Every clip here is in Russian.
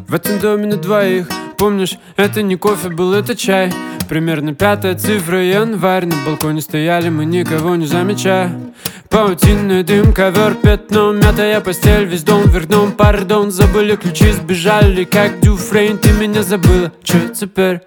В этом доме на двоих. Помнишь, это не кофе был, это чай. Примерно 5-я цифра, январь. На балконе стояли мы, никого не замечая. Паутинный дым, ковер, пятно, мятая постель, весь дом вверх дном, пардон. Забыли ключи, сбежали, как Дюфрейн. Ты меня забыла, чё теперь?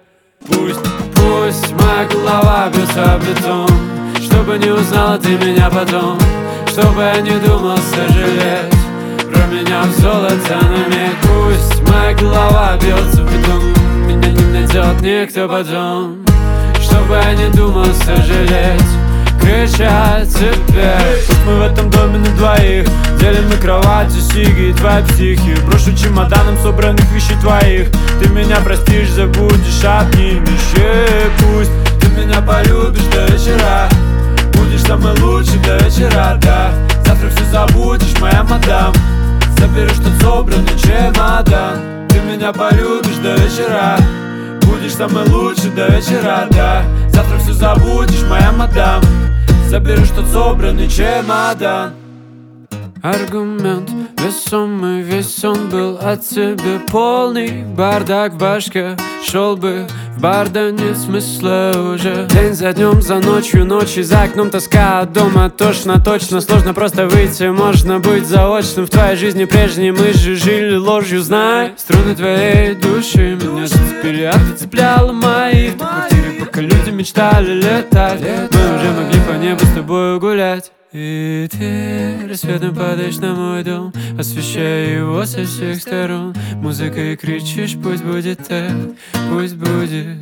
Пусть моя голова бьется в бетон, чтобы не узнала ты меня потом, чтобы я не думал сожалеть про меня в золото на миг. Пусть моя голова бьется в бетон, меня не найдет никто потом, чтобы я не думал сожалеть, кричать теперь. Пусть мы в этом доме на двоих делим на кровати сиги и твои психи. Брошу чемоданом собранных вещей твоих. Ты меня простишь, забудешь, обнимешь. Пусть ты меня полюбишь до вечера, будешь самый лучший до вечера, да. Завтра все забудешь, моя мадам, заберешь тот собранный чемодан. Ты меня полюбишь до вечера, будешь самый лучший до вечера, да. Завтра все забудешь, моя мадам, заберешь тот собранный чемодан. Аргумент весомый, весь он был от тебя полный. Бардак в башке, шел бы в бар, да нет смысла уже. День за днем, за ночью, ночи за окном тоска, от дома тошно, точно сложно просто выйти. Можно быть заочным в твоей жизни прежней, мы же жили ложью, знай. Струны твоей души меня зацепили, а ты цепляла мои. В квартире, пока люди мечтали летать, мы уже могли по небу с тобой гулять. И ты рассветом падаешь на мой дом, освещая его со всех сторон. Музыкой кричишь, пусть будет так, пусть будет,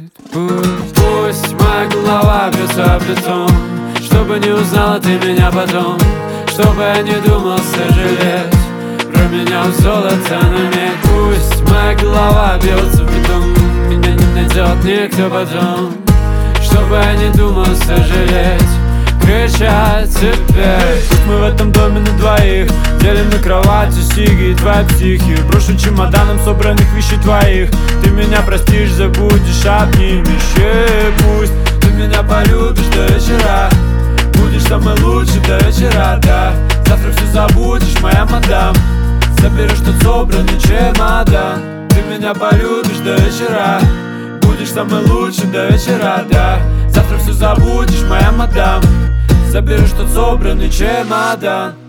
пусть моя голова бьется в бетон, чтобы не узнала ты меня потом, чтобы я не думал сожалеть про меня в золото на миг. Пусть моя голова бьется в бетон, меня не найдет никто потом, чтобы я не думал сожалеть, кричать теперь. Пусть мы в этом доме на двоих делим на кровати сиги и твои психи. Брошу чемоданом собранных вещей твоих. Ты меня простишь, забудешь, обнимешь. Пусть ты меня полюбишь до вечера, будешь самый лучший до вечера, да. Завтра все забудешь, моя мадам, заберешь тот собранный чемодан. Ты меня полюбишь до вечера, будешь самый лучший до вечера, да. Завтра все забудешь, моя мадам, заберешь тот собранный чемодан.